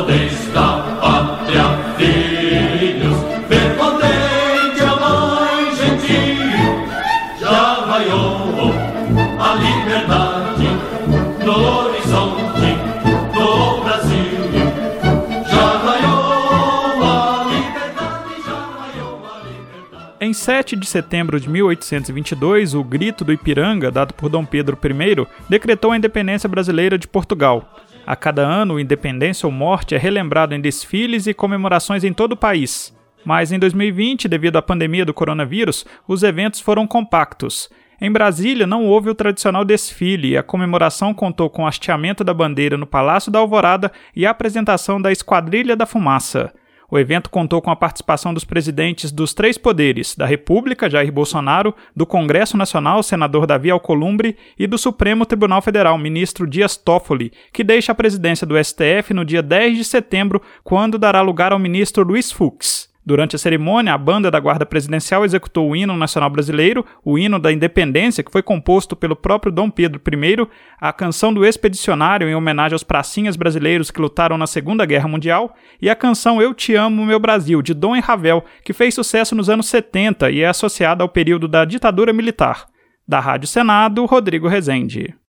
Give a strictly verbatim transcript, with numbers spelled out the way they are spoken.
Desta pátria, filhos, ver contente a mãe gentil. Já raiou a liberdade no horizonte do Brasil. Já raiou a liberdade, já raiou a liberdade. Em sete de setembro de mil oitocentos e vinte e dois, o Grito do Ipiranga, dado por Dom Pedro I, decretou a independência brasileira de Portugal. A cada ano, Independência ou Morte é relembrado em desfiles e comemorações em todo o país. Mas em dois mil e vinte, devido à pandemia do coronavírus, os eventos foram compactos. Em Brasília, não houve o tradicional desfile e a comemoração contou com o hasteamento da bandeira no Palácio da Alvorada e a apresentação da Esquadrilha da Fumaça. O evento contou com a participação dos presidentes dos três poderes, da República, Jair Bolsonaro, do Congresso Nacional, senador Davi Alcolumbre, e do Supremo Tribunal Federal, ministro Dias Toffoli, que deixa a presidência do S T F no dia dez de setembro, quando dará lugar ao ministro Luiz Fux. Durante a cerimônia, a banda da Guarda Presidencial executou o hino nacional brasileiro, o hino da independência, que foi composto pelo próprio Dom Pedro I, a canção do Expedicionário, em homenagem aos pracinhas brasileiros que lutaram na Segunda Guerra Mundial, e a canção Eu Te Amo, Meu Brasil, de Dom e Ravel, que fez sucesso nos anos setenta e é associada ao período da ditadura militar. Da Rádio Senado, Rodrigo Rezende.